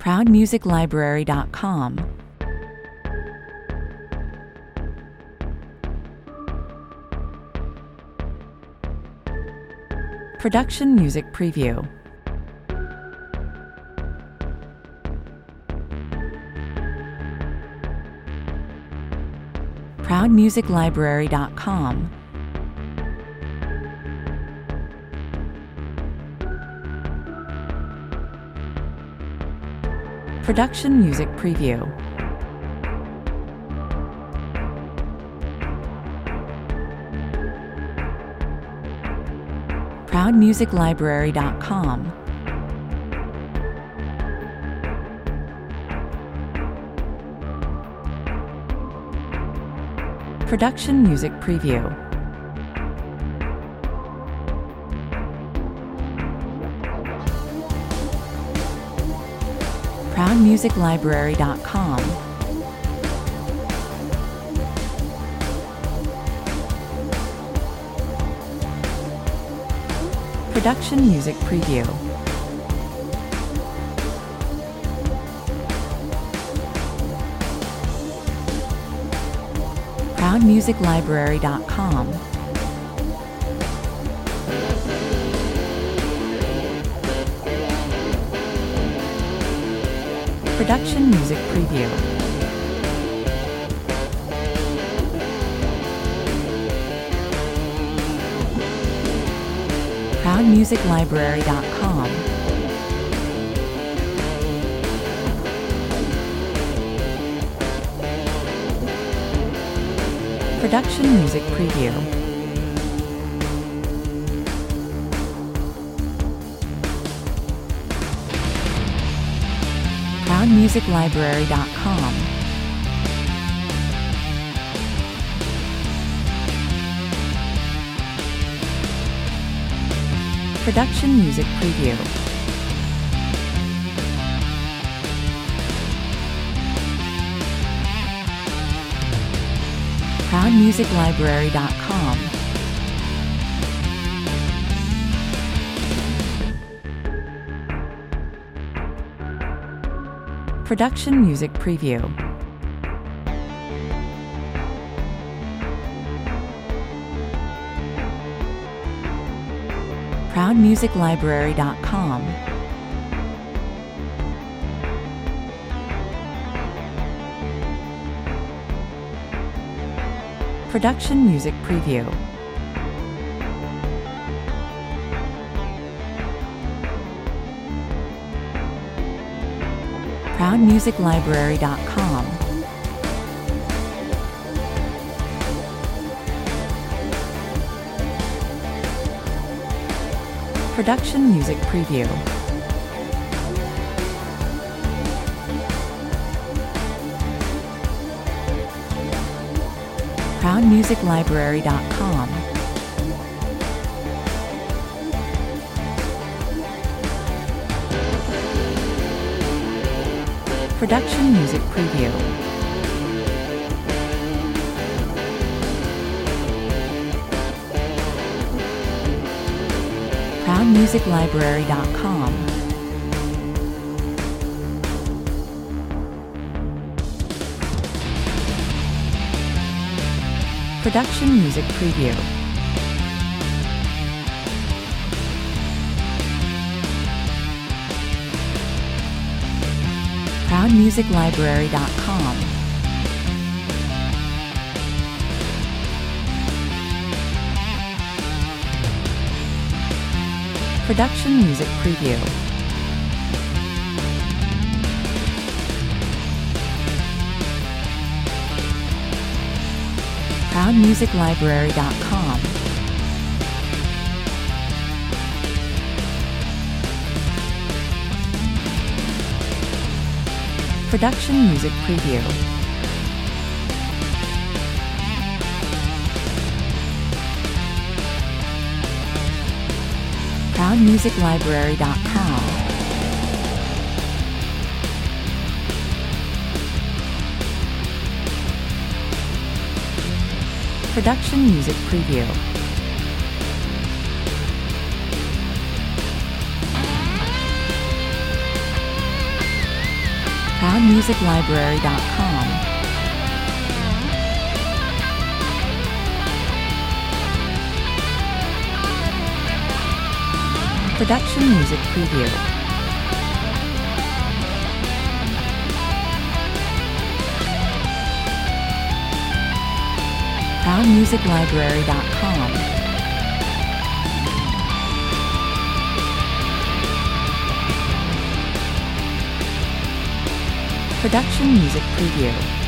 ProudMusicLibrary.com. Production Music Preview. ProudMusicLibrary.com. Production Music Preview. ProudMusicLibrary.com. Production Music Preview. ProudMusicLibrary.com. Production Music Preview. ProudMusicLibrary.com. Production Music Preview. ProudMusicLibrary.com. Production Music Preview. ProudMusicLibrary.com. Production Music Preview. ProudMusicLibrary.com. Production Music Preview. ProudMusicLibrary.com. Production Music Preview. ProudMusicLibrary.com. Production Music Preview. ProudMusicLibrary.com. Production Music Preview. ProudMusicLibrary.com. Production Music Preview. ProudMusicLibrary.com. Production Music Preview. ProudMusicLibrary.com. Production Music Preview. ProudMusicLibrary.com. Production Music Preview. loudmusiclibrary.com. Production Music Preview. loudmusiclibrary.com. Production Music Preview.